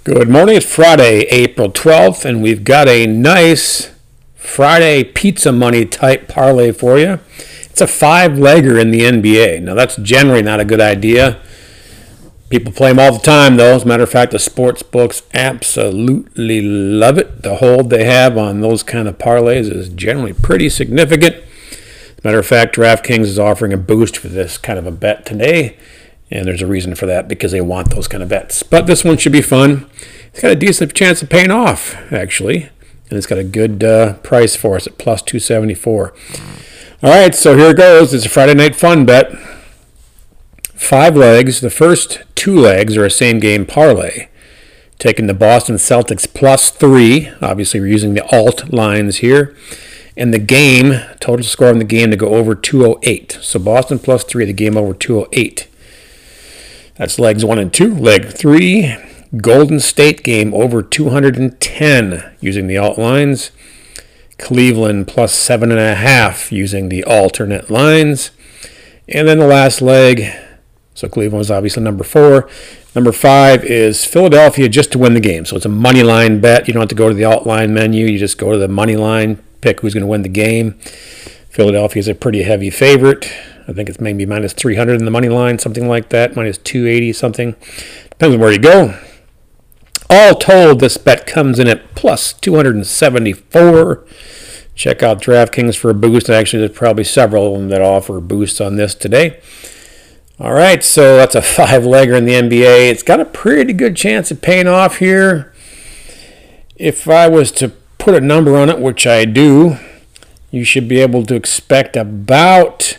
Good morning. It's Friday, April 12th, and we've got a nice Friday pizza money type parlay for you. It's a 5-legger in the NBA. Now, that's generally not a good idea. People play them all the time, though. As a matter of fact, the sports books absolutely love it. The hold they have on those kind of parlays is generally pretty significant. As a matter of fact, DraftKings is offering a boost for this kind of a bet today. And there's a reason for that, because they want those kind of bets. But this one should be fun. It's got a decent chance of paying off, actually. And it's got a good price for us at plus 274. All right, so here it goes. It's a Friday night fun bet. 5 legs. The first 2 legs are a same-game parlay. Taking the Boston Celtics plus 3. Obviously, we're using the alt lines here. And the game, total score in the game to go over 208. So Boston plus 3, the game over 208. That's legs 1 and 2. Leg 3, Golden State game over 210 using the alt lines. Cleveland plus 7.5 using the alternate lines. And then the last leg, so Cleveland was obviously number 4. Number 5 is Philadelphia just to win the game. So it's a money line bet. You don't have to go to the alt line menu. You just go to the money line, pick who's going to win the game. Philadelphia is a pretty heavy favorite. I think it's maybe minus 300 in the money line, something like that, minus 280 something. Depends on where you go. All told, this bet comes in at plus 274. Check out DraftKings for a boost. Actually, there's probably several of them that offer boosts on this today. All right, so that's a 5-legger in the NBA. It's got a pretty good chance of paying off here. If I was to put a number on it, which I do, you should be able to expect about...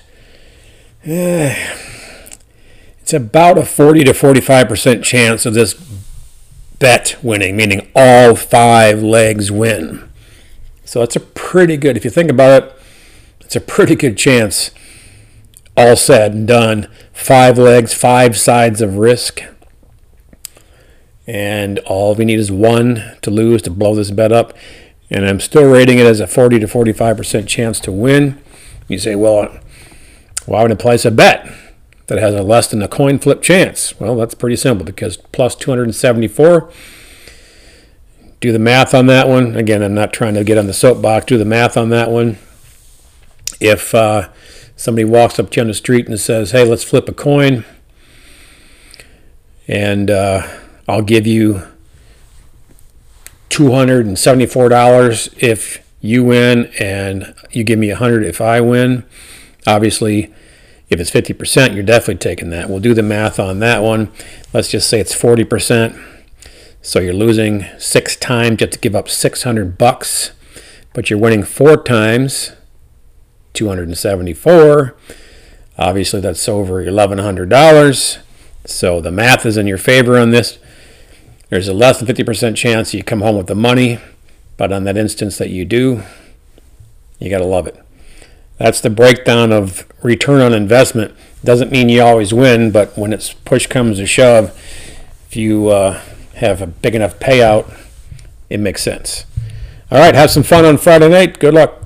it's about a 40 to 45% chance of this bet winning, meaning all 5 legs win. So it's a pretty good, if you think about it, it's a pretty good chance, all said and done. 5 legs, 5 sides of risk. And all we need is 1 to lose to blow this bet up. And I'm still rating it as a 40 to 45% chance to win. You say, well, why would I place a bet that has a less than a coin flip chance? Well, that's pretty simple, because plus 274, do the math on that one. Again, I'm not trying to get on the soapbox. Do the math on that one. If somebody walks up to you on the street and says, hey, let's flip a coin, and I'll give you $274 if you win, and you give me $100 if I win. Obviously, if it's 50%, you're definitely taking that. We'll do the math on that one. Let's just say it's 40%. So you're losing 6 times. You have to give up $600, but you're winning 4 times, 274. Obviously, that's over $1,100. So the math is in your favor on this. There's a less than 50% chance you come home with the money, but on that instance that you do, you got to love it. That's the breakdown of return on investment. Doesn't mean you always win, but when it's push comes to shove, if you have a big enough payout, it makes sense. All right, have some fun on Friday night. Good luck.